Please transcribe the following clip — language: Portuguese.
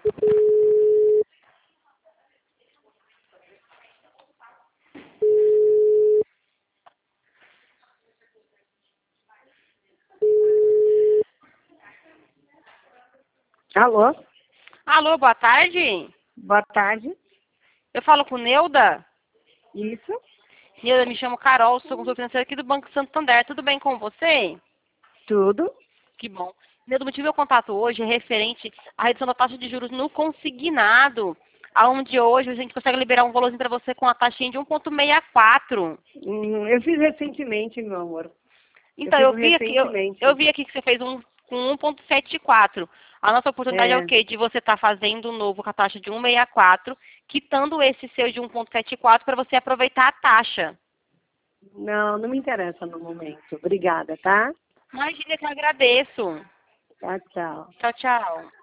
Alô? Alô, boa tarde. Boa tarde. Eu falo com Neuda. Isso? Neuda, me chamo Carol, sou consultora financeira aqui do Banco Santander. Tudo bem com você? Tudo? Que bom. Neuda, o motivo do meu contato hoje é referente à redução da taxa de juros no consignado, aonde hoje a gente consegue liberar um valorzinho para você com a taxinha de 1,64. Eu fiz recentemente, meu amor. Então, fiz eu vi aqui, recentemente. eu vi aqui que você fez um com 1,74. A nossa oportunidade é o É. quê? De você estar fazendo um novo com a taxa de 1,64, quitando esse seu de 1,74 para você aproveitar a taxa. Não me interessa no momento. Obrigada, tá? Imagina que eu agradeço. Tchau, tchau. Tchau, tchau.